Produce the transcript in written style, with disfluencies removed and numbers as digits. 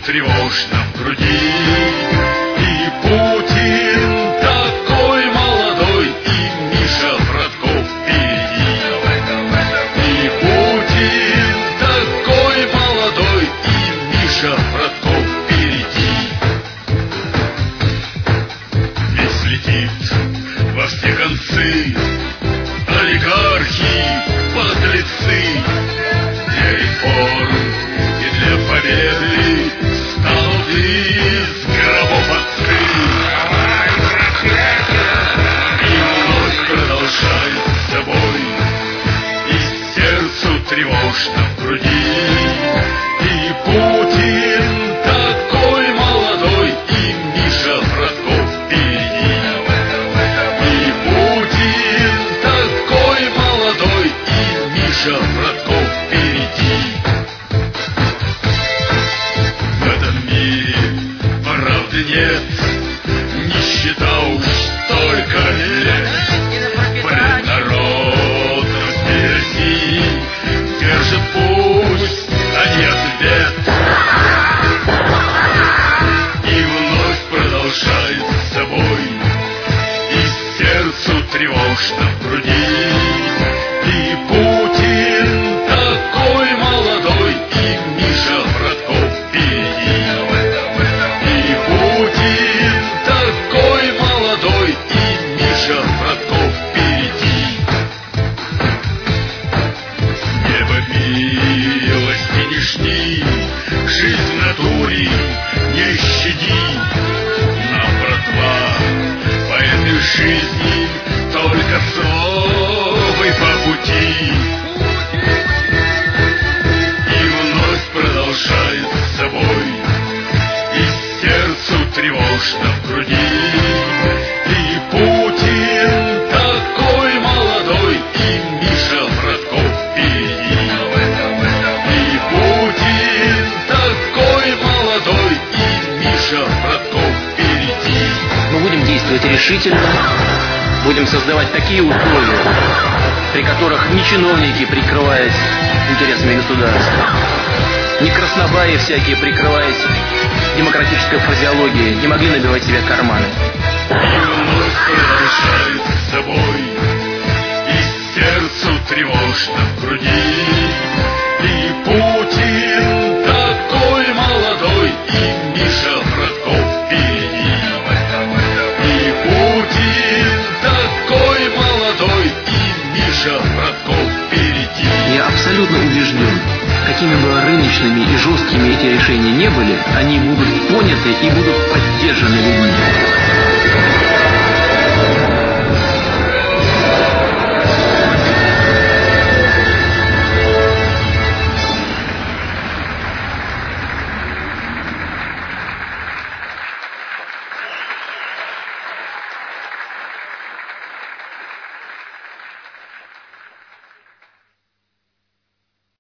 тревожно в груди. И Путин такой молодой, и Миша Фродков впереди. И Путин такой молодой, и Миша Фродков впереди. Весь летит во все концы, олигархи, подлецы, для реформ и для победы станут из гробов отцы. И вновь продолжается бой, и сердцу тревожно в груди. И Путин такой молодой, и Миша Фродков впереди. И Путин такой молодой, и Миша Фродков впереди. В этом мире правды нет, нищета уж столько лет. Пред народом всей России держит пусть они ответ. И вновь продолжается бой, и сердцу тревожно в груди. И Путин такой молодой, и Миша Фродков впереди. И Путин такой молодой, и Миша Фродков впереди. С неба милости не жди, жизнь в натуре не щади. Нам, братва, по этой жизни только совы по пути. И вновь продолжается бой, и сердцу тревожно в груди. И Путин такой молодой, и Миша Фродков впереди. И Путин такой молодой, и Миша Фродков впереди. Мы будем действовать решительно, будем создавать такие условия, при которых ни чиновники, прикрываясь интересами государства, ни краснобаи всякие, прикрываясь демократической фразеологией, не могли набивать себе карманы. И вновь продолжается бой, и сердцу тревожно в груди. И Путин такой молодой, и Миша Фродков впереди. И Путин такой молодой, и Миша Фродков впереди. Я абсолютно убежден, какими бы рыночными и жесткими эти решения не были, они будут поняты и будут поддержаны людьми.